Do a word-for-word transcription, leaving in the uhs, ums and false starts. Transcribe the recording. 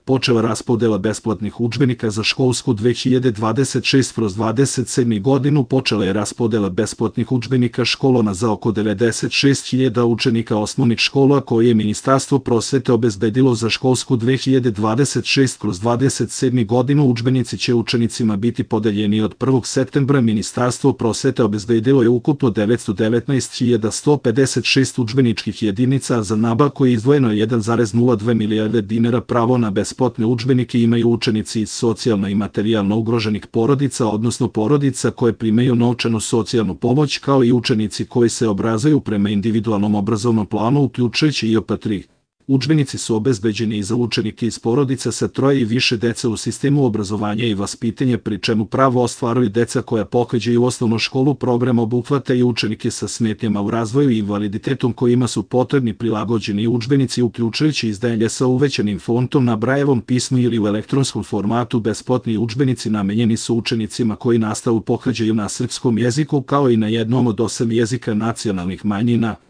počela raspodela besplatnih udžbenika za školsku dve hiljade dvadeset šeste dvadeset sedme godinu. Počela je raspodela besplatnih udžbenika školama za oko devedeset šest hiljada učenika osnovnih škola koje je Ministarstvo prosvete obezbedilo za školsku dve hiljade dvadeset šeste dvadeset sedme godinu. Udžbenici će učenicima biti podeljeni od prvog septembra. Ministarstvo prosvete obezbedilo je ukupno devetsto devetnaest hiljada sto pedeset šest udžbeničkih jedinica, za nabavku je izdvojeno jedan zarez nula dve milijarde dinara. Pravo na besplatne udžbenike imaju učenici iz socijalno i materijalno ugroženih porodica, odnosno porodica koje primaju novčanu socijalnu pomoć, kao i učenici koji se obrazuju prema individualnom obrazovnom planu, uključujući i O P tri. Udžbenici su obezbeđeni i za učenike iz porodica sa troje i više dece u sistemu obrazovanja i vaspitanja, pri čemu pravo ostvaruju deca koja pohađaju osnovnu školu. Program obuhvata i učenike sa smetnjama u razvoju i invaliditetom kojima su potrebni prilagođeni udžbenici, uključujući izdanje sa uvećanim fontom na Brajevom pismu ili u elektronskom formatu. Besplatni udžbenici namenjeni su učenicima koji nastavu pohađaju na srpskom jeziku, kao i na jednom od osam jezika nacionalnih manjina.